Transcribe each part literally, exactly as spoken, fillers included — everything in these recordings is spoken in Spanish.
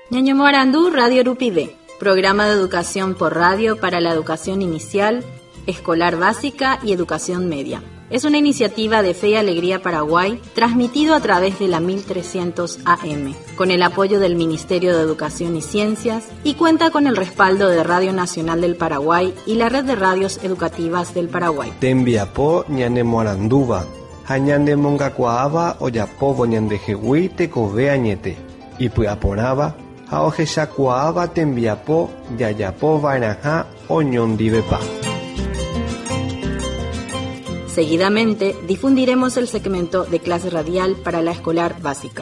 Ñaño Morandú, Radio Rupide, programa de educación por radio para la educación inicial, escolar básica y educación media. Es una iniciativa de Fe y Alegría Paraguay, transmitido a través de la mil trescientos A M, con el apoyo del Ministerio de Educación y Ciencias, y cuenta con el respaldo de Radio Nacional del Paraguay y la Red de Radios Educativas del Paraguay. Tembiapo ñane Moranduba, hañande mongacuaaba oyapobo ñande jehui tekove añete, y puaporaba, haojeshacuaaba tembiapo yayapo vainaja oñondivepa. Seguidamente, difundiremos el segmento de clase radial para la escolar básica.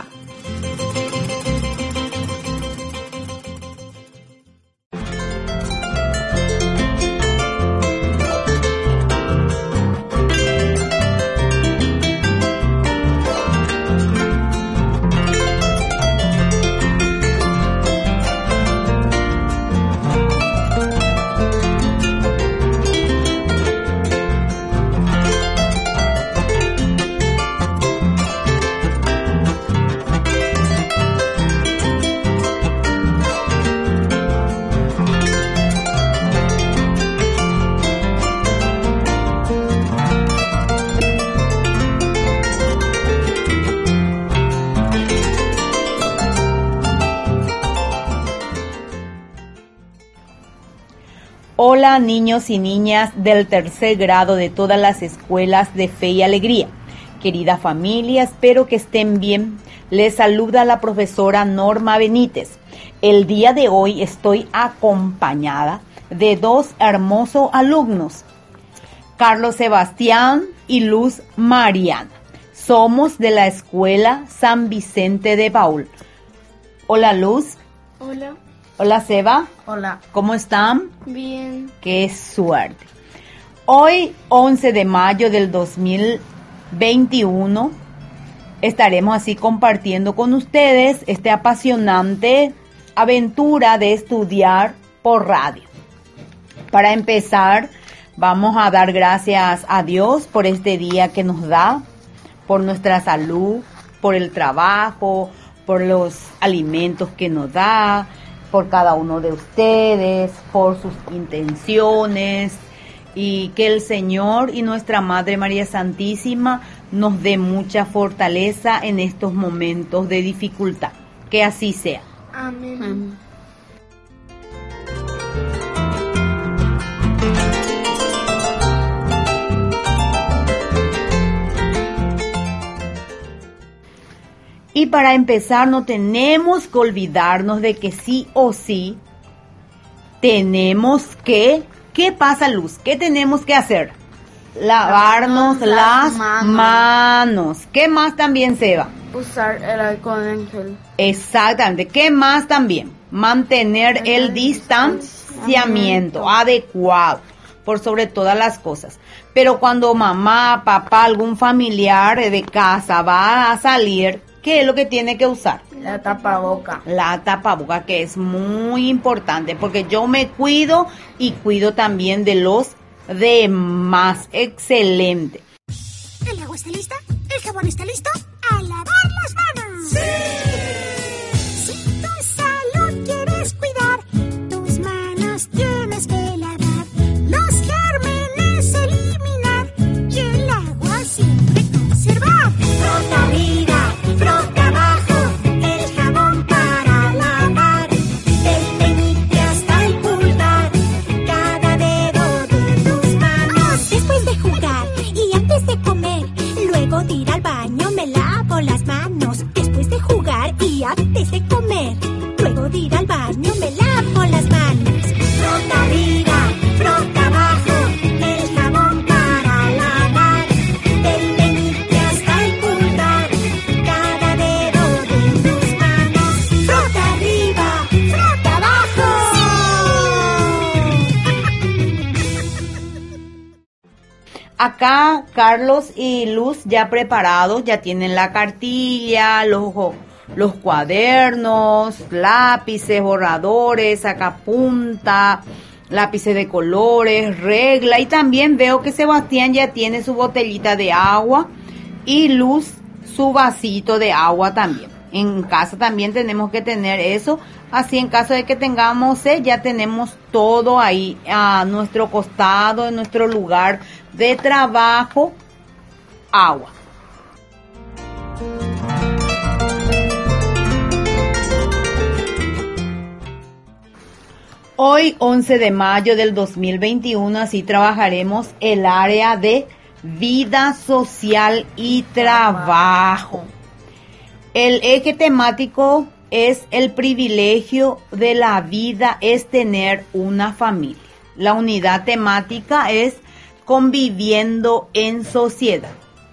Hola niños y niñas del tercer grado de todas las escuelas de Fe y Alegría. Querida familia, espero que estén bien. Les saluda la profesora Norma Benítez. El día de hoy estoy acompañada de dos hermosos alumnos, Carlos Sebastián y Luz Mariana. Somos de la escuela San Vicente de Paúl. Hola Luz. Hola. Hola Seba. Hola. ¿Cómo están? Bien. ¡Qué suerte! Hoy, once de mayo del dos mil veintiuno, estaremos así compartiendo con ustedes esta apasionante aventura de estudiar por radio. Para empezar, vamos a dar gracias a Dios por este día que nos da, por nuestra salud, por el trabajo, por los alimentos que nos da, por cada uno de ustedes, por sus intenciones, y que el Señor y nuestra Madre María Santísima nos dé mucha fortaleza en estos momentos de dificultad. Que así sea. Amén. Amén. Y para empezar, no tenemos que olvidarnos de que sí o sí tenemos que... ¿Qué pasa, Luz? ¿Qué tenemos que hacer? Lavarnos las, las manos. manos. ¿Qué más también, Seba? Usar el alcohol en gel. Exactamente. ¿Qué más también? Mantener el, el distanciamiento adecuado, por sobre todas las cosas. Pero cuando mamá, papá, algún familiar de casa va a salir, ¿qué es lo que tiene que usar? La tapaboca. La tapaboca, que es muy importante, porque yo me cuido y cuido también de los demás. Excelente. ¿El agua está lista? ¿El jabón está listo? ¡A lavar las manos! ¡Sí! Si tu salud quieres cuidar, tus manos tienes que lavar. Los gérmenes eliminar y el agua siempre conservar. Frota arriba, frota abajo, el jabón para lavar. Del meñique hasta el pulgar, cada dedo de tus manos. Después de jugar y antes de comer, luego de ir al baño me lavo las manos. Después de jugar y antes de comer, luego de ir al baño me lavo las manos. Frota arriba, frota abajo, el jabón para lavar. Del meñique hasta el pulgar, cada dedo de tus manos. Frota arriba, frota abajo. Acá Carlos y Luz ya preparados, ya tienen la cartilla, los, los cuadernos, lápices, borradores, sacapunta, lápices de colores, regla, y también veo que Sebastián ya tiene su botellita de agua y Luz su vasito de agua también. En casa también tenemos que tener eso, así en caso de que tengamos sed, ya tenemos todo ahí a nuestro costado, en nuestro lugar de trabajo, agua. Hoy, once de mayo del dos mil veintiuno, así trabajaremos el área de vida social y trabajo. El eje temático es el privilegio de la vida es tener una familia. La unidad temática es conviviendo en sociedad.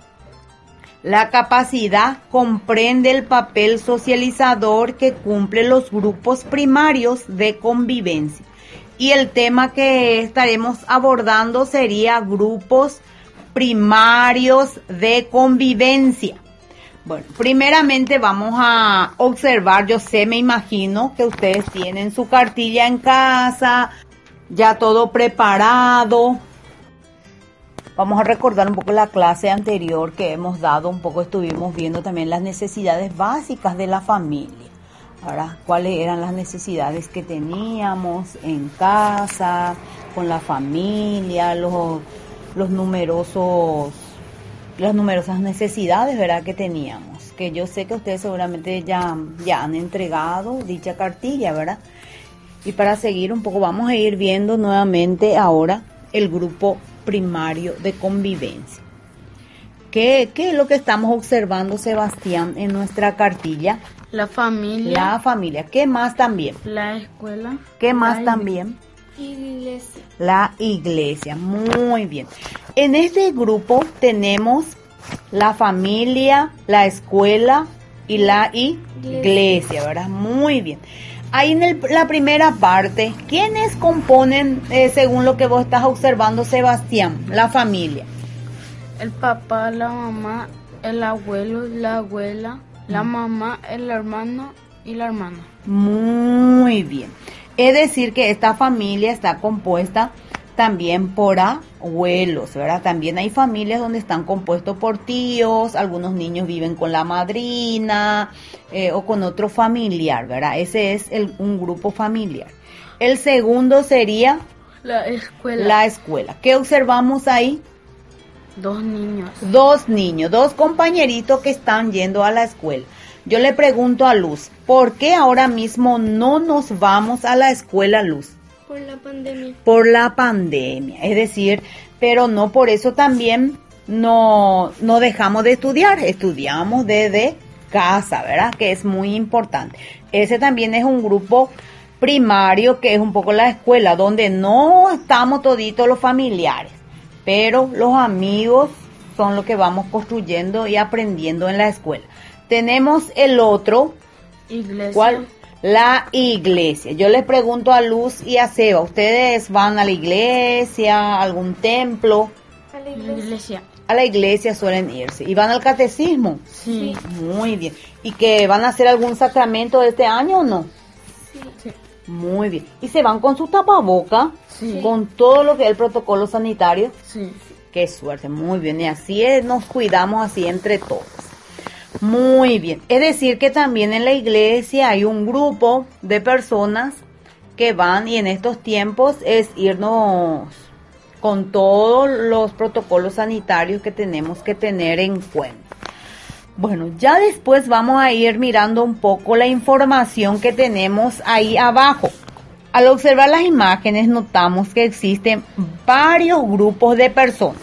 La capacidad comprende el papel socializador que cumplen los grupos primarios de convivencia. Y el tema que estaremos abordando sería grupos primarios de convivencia. Bueno, primeramente vamos a observar, yo sé, me imagino que ustedes tienen su cartilla en casa, ya todo preparado. Vamos a recordar un poco la clase anterior que hemos dado, un poco estuvimos viendo también las necesidades básicas de la familia. Ahora, cuáles eran las necesidades que teníamos en casa, con la familia, los, los numerosos... las numerosas necesidades, ¿verdad?, que teníamos, que yo sé que ustedes seguramente ya, ya han entregado dicha cartilla, ¿verdad? Y para seguir un poco vamos a ir viendo nuevamente ahora el grupo primario de convivencia. ¿Qué, qué es lo que estamos observando, Sebastián, en nuestra cartilla? La familia. La familia. ¿Qué más también? La escuela. ¿Qué más la también? Iglesia. La iglesia, muy bien. En este grupo tenemos la familia, la escuela y la iglesia, ¿verdad? Muy bien. Ahí en el, la primera parte, ¿quiénes componen, eh, según lo que vos estás observando, Sebastián, la familia? El papá, la mamá, el abuelo, la abuela, la mamá, el hermano y la hermana. Muy bien. Es decir, que esta familia está compuesta también por abuelos, ¿verdad? También hay familias donde están compuestos por tíos, algunos niños viven con la madrina eh, o con otro familiar, ¿verdad? Ese es el, un grupo familiar. El segundo sería la escuela. La escuela. ¿Qué observamos ahí? Dos niños. Dos niños, dos compañeritos que están yendo a la escuela. Yo le pregunto a Luz, ¿por qué ahora mismo no nos vamos a la escuela, Luz? Por la pandemia. Por la pandemia, es decir, pero no por eso también no, no dejamos de estudiar, estudiamos desde casa, ¿verdad? Que es muy importante. Ese también es un grupo primario que es un poco la escuela, donde no estamos toditos los familiares, pero los amigos son lo que vamos construyendo y aprendiendo en la escuela. Tenemos el otro, iglesia. ¿Cuál? La iglesia. Yo les pregunto a Luz y a Seba, ¿ustedes van a la iglesia, a algún templo? A la iglesia. iglesia. A la iglesia suelen irse. ¿Y van al catecismo? Sí. Muy bien. ¿Y que van a hacer algún sacramento este año o no? Sí. Sí. Muy bien. ¿Y se van con su tapaboca? Sí. Con todo lo que es el protocolo sanitario. Sí. Qué suerte, muy bien. Y así es, nos cuidamos así entre todos. Muy bien. Es decir que también en la iglesia hay un grupo de personas que van, y en estos tiempos es irnos con todos los protocolos sanitarios que tenemos que tener en cuenta. Bueno, ya después vamos a ir mirando un poco la información que tenemos ahí abajo. Al observar las imágenes notamos que existen varios grupos de personas.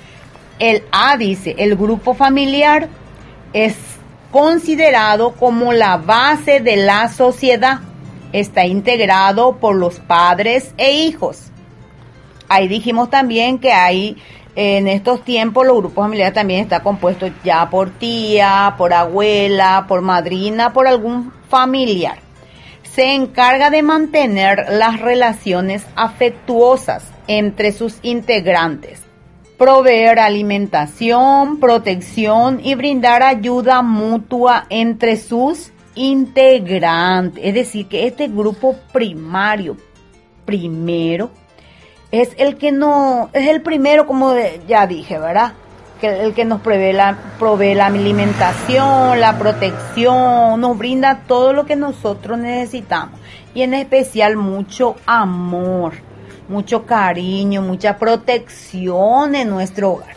El A dice, el grupo familiar es considerado como la base de la sociedad. Está integrado por los padres e hijos. Ahí dijimos también que hay, en estos tiempos, los grupos familiares también está compuesto ya por tía, por abuela, por madrina, por algún familiar. Se encarga de mantener las relaciones afectuosas entre sus integrantes, proveer alimentación, protección y brindar ayuda mutua entre sus integrantes. Es decir, que este grupo primario, primero, es el que no, es el primero, como ya dije, ¿verdad? que el que nos provee la, provee la alimentación, la protección, nos brinda todo lo que nosotros necesitamos. Y en especial mucho amor, mucho cariño, mucha protección en nuestro hogar.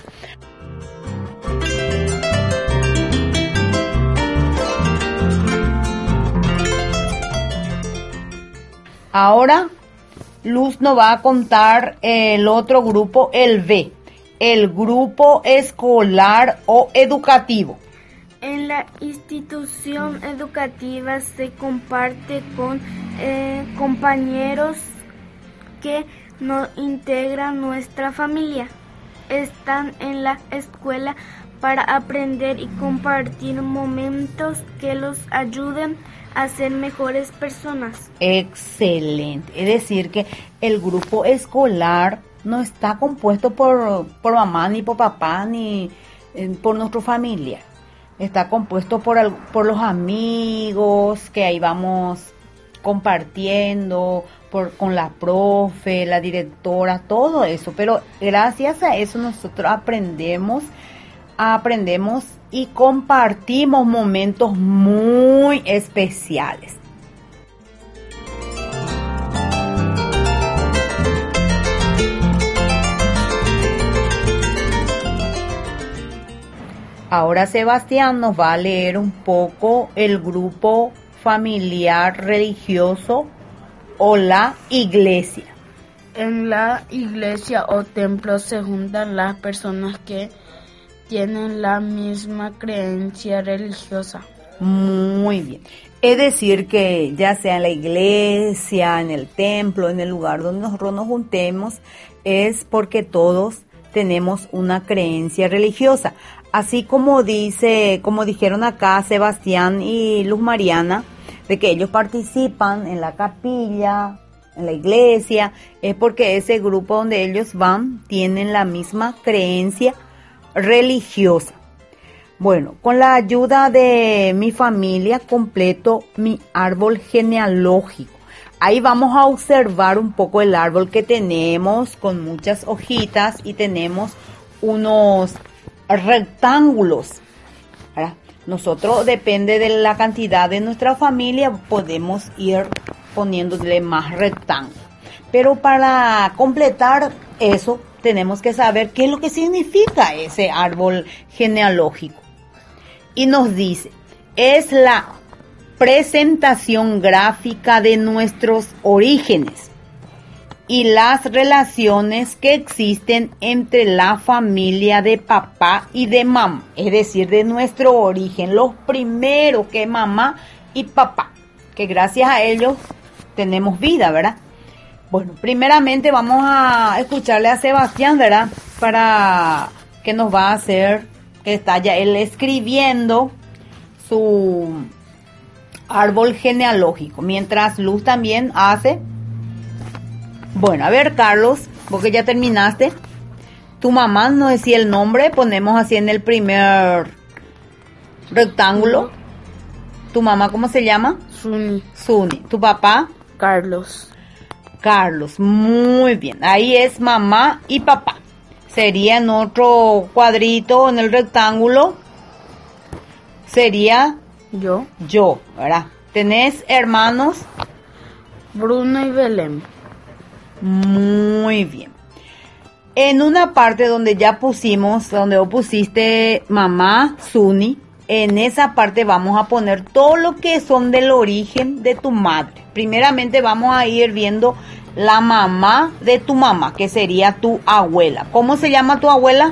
Ahora Luz nos va a contar el otro grupo, el B, el grupo escolar o educativo. En la institución educativa se comparte con eh, compañeros que no integran nuestra familia. Están en la escuela para aprender y compartir momentos que los ayuden a ser mejores personas. Excelente. Es decir, que el grupo escolar no está compuesto por, por mamá, ni por papá, ni eh, por nuestra familia. Está compuesto por, por los amigos que ahí vamos compartiendo, por, con la profe, la directora, todo eso. Pero gracias a eso nosotros aprendemos, aprendemos y compartimos momentos muy especiales. Ahora Sebastián nos va a leer un poco el grupo familiar religioso o la iglesia. En la iglesia o templo se juntan las personas que tienen la misma creencia religiosa. Muy bien. Es decir que ya sea en la iglesia, en el templo, en el lugar donde nosotros nos juntemos, es porque todos tenemos una creencia religiosa. Así como dice, como dijeron acá Sebastián y Luz Mariana, de que ellos participan en la capilla, en la iglesia, es porque ese grupo donde ellos van tienen la misma creencia religiosa. Bueno, con la ayuda de mi familia completo mi árbol genealógico. Ahí vamos a observar un poco el árbol que tenemos con muchas hojitas y tenemos unos rectángulos. ¿Verdad? Nosotros, depende de la cantidad de nuestra familia, podemos ir poniéndole más rectángulos. Pero para completar eso, tenemos que saber qué es lo que significa ese árbol genealógico. Y nos dice, es la presentación gráfica de nuestros orígenes y las relaciones que existen entre la familia de papá y de mamá, es decir, de nuestro origen, los primeros que mamá y papá, que gracias a ellos tenemos vida, ¿verdad? Bueno, primeramente vamos a escucharle a Sebastián, ¿verdad? Para que nos va a hacer, que está ya él escribiendo su árbol genealógico, mientras Luz también hace. Bueno, a ver, Carlos, vos que ya terminaste, tu mamá nos decía el nombre, ponemos así en el primer rectángulo. ¿Tu mamá cómo se llama? Suni. Suni. ¿Tu papá? Carlos. Carlos, muy bien. Ahí es mamá y papá. Sería en otro cuadrito, en el rectángulo, sería Yo. yo, ¿verdad? ¿Tenés hermanos? Bruno y Belén. Muy bien. En una parte donde ya pusimos, donde vos pusiste mamá, Suni, en esa parte vamos a poner todo lo que son del origen de tu madre. Primeramente vamos a ir viendo la mamá de tu mamá, que sería tu abuela. ¿Cómo se llama tu abuela?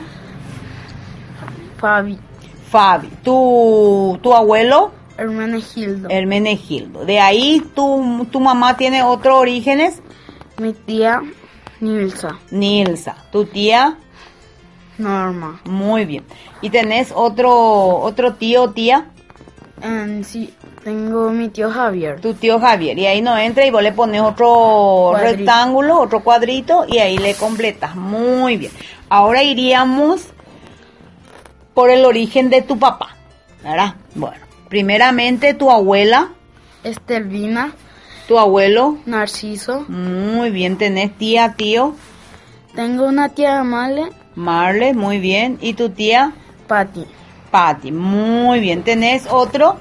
Fabi. Fabi. ¿Tu, tu abuelo? Hermenegildo. Hermenegildo. De ahí tu, tu mamá tiene otros orígenes. Mi tía Nilsa. Nilsa. ¿Tu tía? Norma. Muy bien. ¿Y tenés otro, otro tío o tía? En sí, tengo mi tío Javier. Tu tío Javier. Y ahí no entra y vos le pones otro Cuadrito. rectángulo, otro cuadrito y ahí le completas. Muy bien. Ahora iríamos por el origen de tu papá, ¿verdad? Bueno, primeramente tu abuela, Estelvina. tu abuelo. Narciso. Muy bien. ¿Tenés tía, tío? Tengo una tía Amale Marle, muy bien. ¿Y tu tía? Patti. Patti, muy bien. ¿Tenés otro?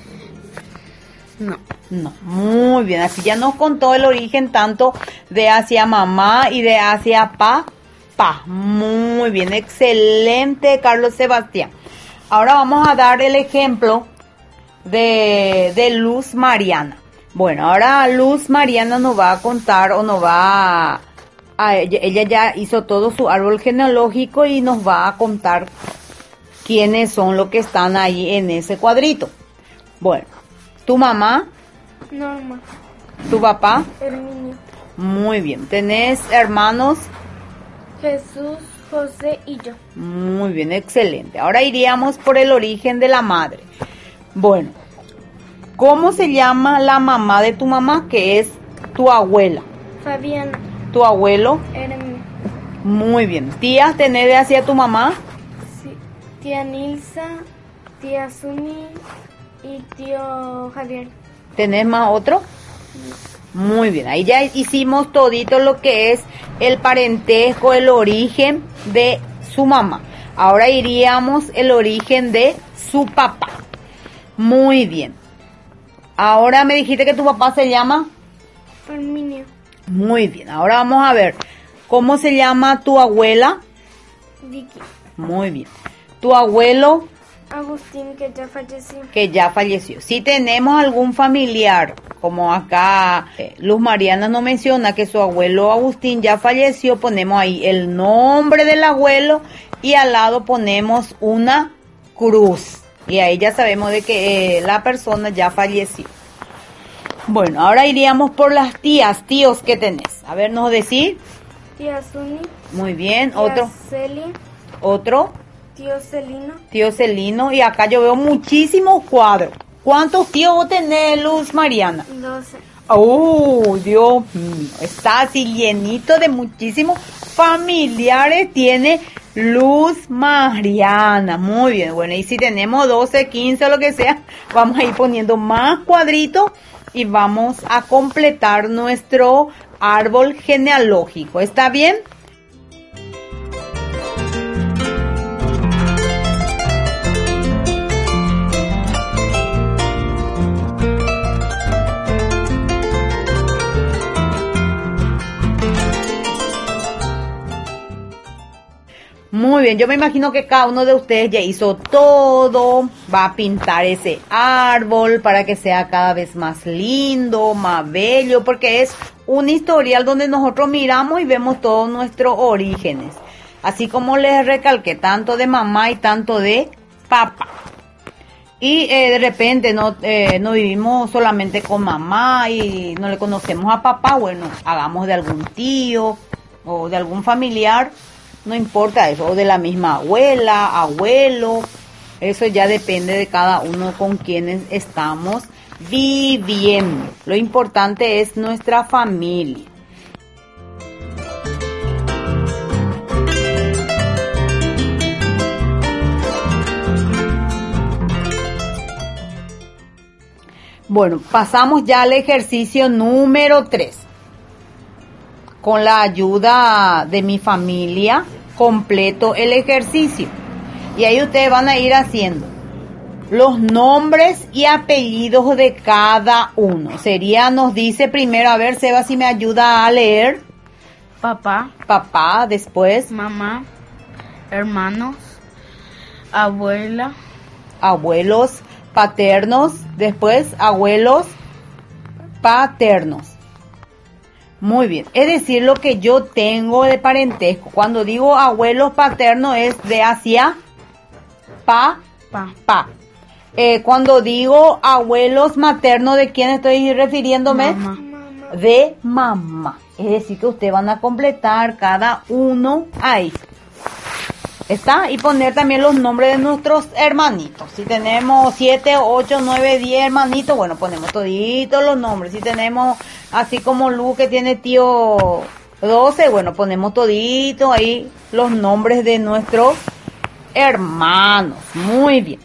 No. No, muy bien. Así ya nos contó el origen tanto de hacia mamá y de hacia papá. Muy bien, excelente, Carlos Sebastián. Ahora vamos a dar el ejemplo de, de Luz Mariana. Bueno, ahora Luz Mariana nos va a contar o nos va a, a ella, ella ya hizo todo su árbol genealógico y nos va a contar quiénes son los que están ahí en ese cuadrito. Bueno, tu mamá, Norma, tu papá, Herminio, muy bien. ¿Tenés hermanos? Jesús, José y yo. Muy bien, excelente. Ahora iríamos por el origen de la madre. Bueno, ¿cómo se llama la mamá de tu mamá, que es tu abuela? Fabiana, ¿Tu abuelo? Herminio, Muy bien. ¿Tías tenés de hacia tu mamá? sí, tía Nilsa, tía Suni y tío Javier. ¿Tenés más otro? Muy bien, ahí ya hicimos todito lo que es el parentesco, el origen de su mamá. Ahora iríamos el origen de su papá. Muy bien. Ahora me dijiste que tu papá se llama. Herminio, Muy bien, ahora vamos a ver cómo se llama tu abuela. Vicky, Muy bien. Tu abuelo, Agustín, que ya falleció. que ya falleció. Si tenemos algún familiar, como acá eh, Luz Mariana nos menciona que su abuelo Agustín ya falleció, ponemos ahí el nombre del abuelo y al lado ponemos una cruz. Y ahí ya sabemos de que eh, la persona ya falleció. Bueno, ahora iríamos por las tías, tíos que tenés. A ver, nos decir. Tía Suni, Muy bien, tía otro, Celia, otro, tío Celino, tío Celino. Y acá yo veo muchísimos cuadros. ¿Cuántos tíos vos tenés, Luz Mariana? doce. ¡Oh, Dios mío! Está así llenito de muchísimos familiares. Tiene Luz Mariana. Muy bien. Bueno, y si tenemos doce, quince o lo que sea, vamos a ir poniendo más cuadritos y vamos a completar nuestro árbol genealógico. ¿Está bien? Muy bien, yo me imagino que cada uno de ustedes ya hizo todo, va a pintar ese árbol para que sea cada vez más lindo, más bello, porque es un historial donde nosotros miramos y vemos todos nuestros orígenes. Así como les recalqué, tanto de mamá y tanto de papá. Y eh, de repente no, eh, no vivimos solamente con mamá y no le conocemos a papá, bueno, hagamos de algún tío o de algún familiar. No importa eso, o de la misma abuela, abuelo, eso ya depende de cada uno con quienes estamos viviendo. Lo importante es nuestra familia. Bueno, pasamos ya al ejercicio número tres. Con la ayuda de mi familia, completo el ejercicio. Y ahí ustedes van a ir haciendo los nombres y apellidos de cada uno. Sería, nos dice primero, a ver, Seba, si me ayuda a leer. Papá, Papá, después, mamá, hermanos, abuela, abuelos paternos, después, abuelos paternos. Muy bien, es decir, lo que yo tengo de parentesco. Cuando digo abuelos paternos es de hacia pa, pa, pa. Eh, cuando digo abuelos maternos, ¿de quién estoy refiriéndome? mamá, De mamá. Es decir, que ustedes van a completar cada uno ahí. ¿Está? Y poner también los nombres de nuestros hermanitos. Si tenemos siete, ocho, nueve, diez hermanitos, bueno, ponemos toditos los nombres. Si tenemos, así como Lu, que tiene tío doce, bueno, ponemos toditos ahí los nombres de nuestros hermanos. Muy bien.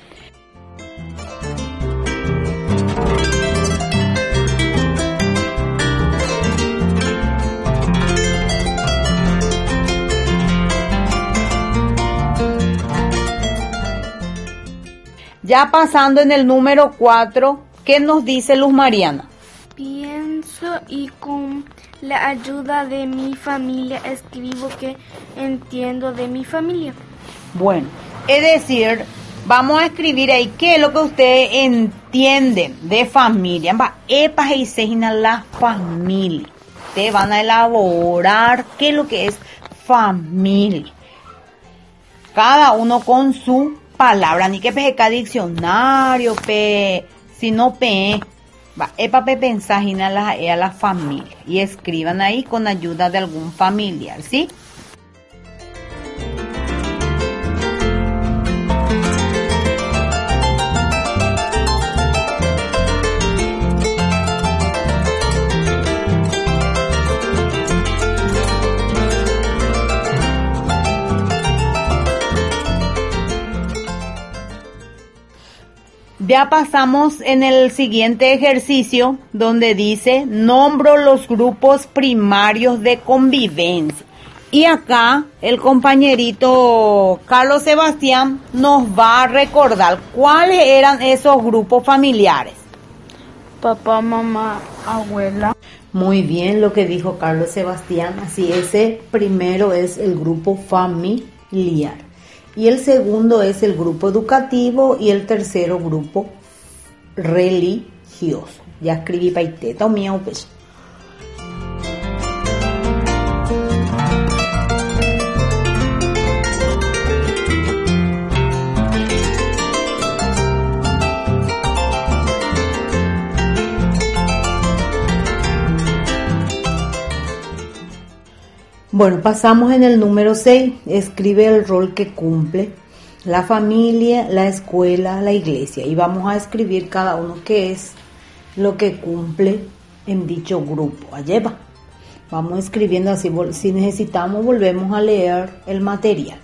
Ya pasando en el número cuatro, ¿qué nos dice Luz Mariana? Pienso y con la ayuda de mi familia escribo que entiendo de mi familia. Bueno, es decir, vamos a escribir ahí qué es lo que ustedes entienden de familia. Va, epa y sejina la familia. Ustedes van a elaborar qué es lo que es familia. Cada uno con su palabra, ni que peje diccionario, pe, sino pe. Va, epa pe pensajina a la, a la familia. Y escriban ahí con ayuda de algún familiar, ¿sí? Ya pasamos en el siguiente ejercicio donde dice, nombro los grupos primarios de convivencia. Y acá el compañerito Carlos Sebastián nos va a recordar cuáles eran esos grupos familiares. Papá, mamá, abuela. Muy bien lo que dijo Carlos Sebastián. Así, ese primero es el grupo familiar. Y el segundo es el grupo educativo y el tercero grupo religioso. Ya escribí paiteta o mío pues. Bueno, pasamos en el número seis. Escribe el rol que cumple la familia, la escuela, la iglesia. Y vamos a escribir cada uno qué es lo que cumple en dicho grupo. Allá va. Vamos escribiendo así. Si necesitamos, volvemos a leer el material.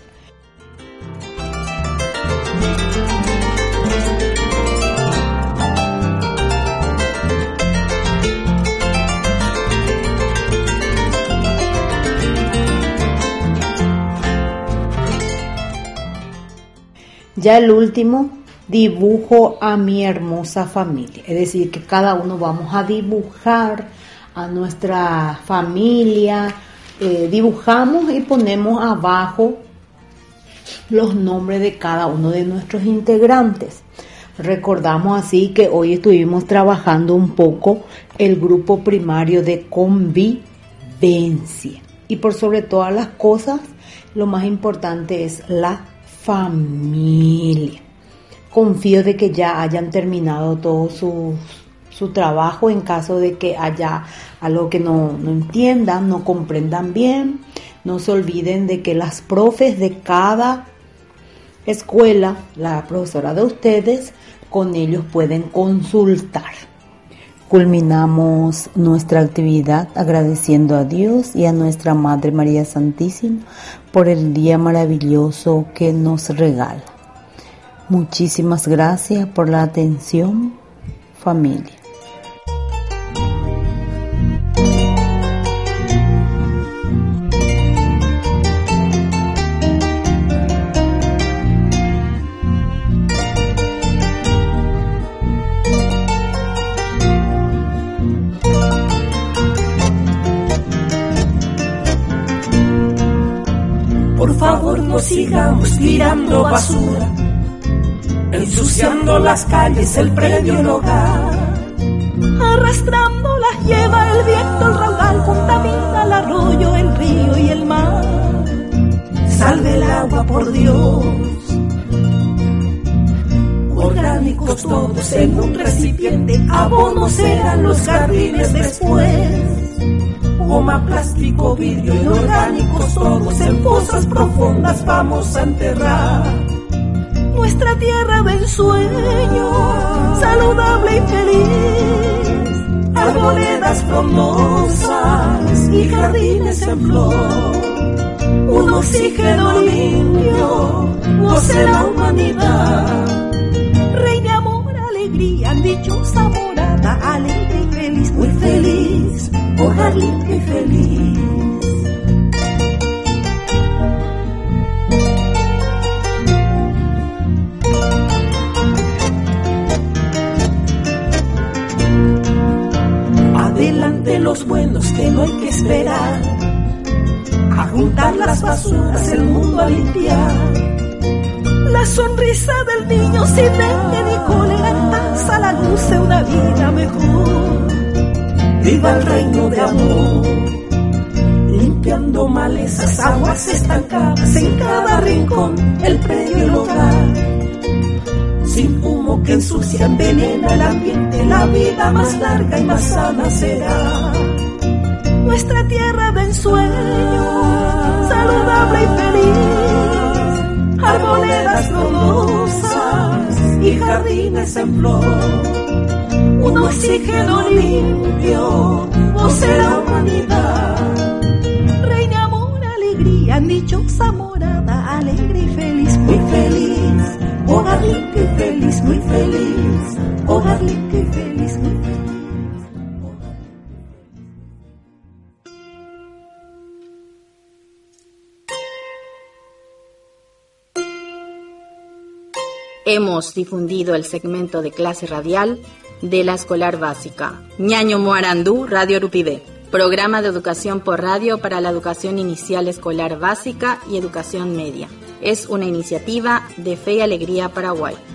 Ya el último, dibujo a mi hermosa familia. Es decir, que cada uno vamos a dibujar a nuestra familia. Eh, dibujamos y ponemos abajo los nombres de cada uno de nuestros integrantes. Recordamos así que hoy estuvimos trabajando un poco el grupo primario de convivencia. Y por sobre todas las cosas, lo más importante es la familia. Confío de que ya hayan terminado todo su, su trabajo. En caso de que haya algo que no, no entiendan, no comprendan bien, no se olviden de que las profes de cada escuela, la profesora de ustedes, con ellos pueden consultar. Culminamos nuestra actividad agradeciendo a Dios y a nuestra Madre María Santísima por el día maravilloso que nos regala. Muchísimas gracias por la atención, familia. Por favor, no sigamos tirando basura, ensuciando las calles, el predio, el hogar. Arrastrando las lleva el viento, el raudal contamina el arroyo, el río y el mar. Salve el agua, por Dios. Orgánicos todos en un recipiente, abonos serán los jardines después. Goma, plástico, vidrio, inorgánicos todos en fosas profundas vamos a enterrar. Nuestra tierra de ensueño, saludable y feliz, arboledas frondosas y jardines en flor. Un oxígeno limpio, goce la humanidad. Reine amor, alegría, dichosa morada, alegre y feliz, muy feliz, hogar limpio y feliz. los buenos que no hay que esperar, a juntar las basuras, el mundo a limpiar. La sonrisa del niño sin dengue ni cólera en paz a la luz de una vida mejor. Viva el reino de amor, limpiando malezas, aguas estancadas en cada rincón, el predio y el hogar. Sin humo que ensucia, envenena el ambiente, la vida más larga y más sana será. Nuestra tierra de ensueño, saludable y feliz, arboledas frondosas y jardines en flor. Un oxígeno limpio, vocera humanidad. Reina amor, alegría, dichosa morada, alegre y feliz, muy feliz. Hogar limpio y feliz, muy feliz. Hogar limpio y feliz, muy feliz. Hemos difundido el segmento de clase radial de la escolar básica Ñaño Moarandú, Radio Urupide, programa de educación por radio para la educación inicial escolar básica y educación media. Es una iniciativa de Fe y Alegría Paraguay.